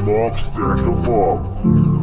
up, stack 'em up.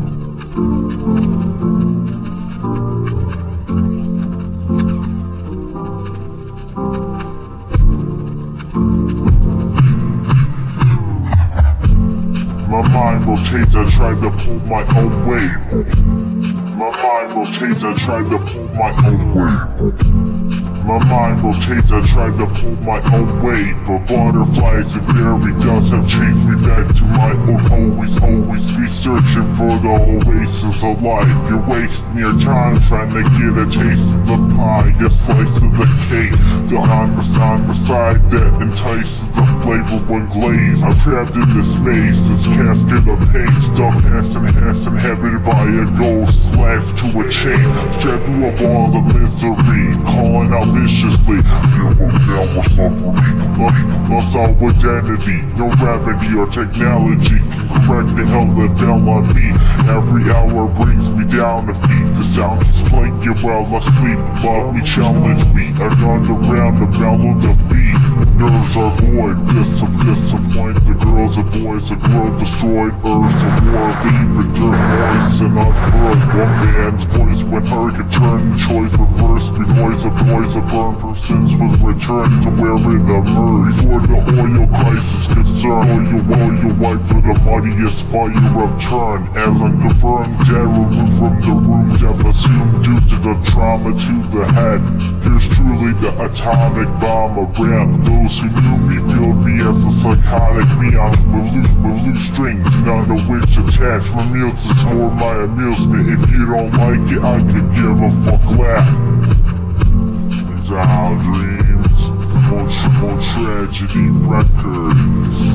My mind rotates, I try to pull my own weight. My mind rotates, I try to pull my own weight. My mind rotates, I try to pull my own weight. But butterflies and fairy dust have changed me back to my own. Always be searching for the oasis of life. You're wasting your time trying to get a taste of the pie, a slice of the cake. The on the side that entices the flavor when glazed. I'm trapped in this maze, this casket of pain. Stuck ass and headed by a ghost, slashed to a chain. Strapped to a wall of misery, calling out viciously. Now we're suffering, lost our identity. No remedy or technology can correct the hell that fell on me. Every hour brings me down to feet. The sound keeps playing while I sleep. Love me, challenge me, another round of mellow defeat. Nerves are void, disappoint the girls and boys. A world destroyed, earth's a war, leaving dirt noise and unfurled. One man's voice when heard can turn the choice reverse. Voice of boys, a burned persons was returned to where it emerged. Before the oil crisis concerned, oil wipe for the muddiest fire upturned. As unconfirmed, dead removed from the room, death assumed due to the trauma to the head. Here's truly the atomic bomb of rap. Those who knew me filled me as a psychotic neon with loose strings, none of which attach. My meals is for my amusement. If you don't like it, I could give a fuck less. Into our dreams, more tragedy records.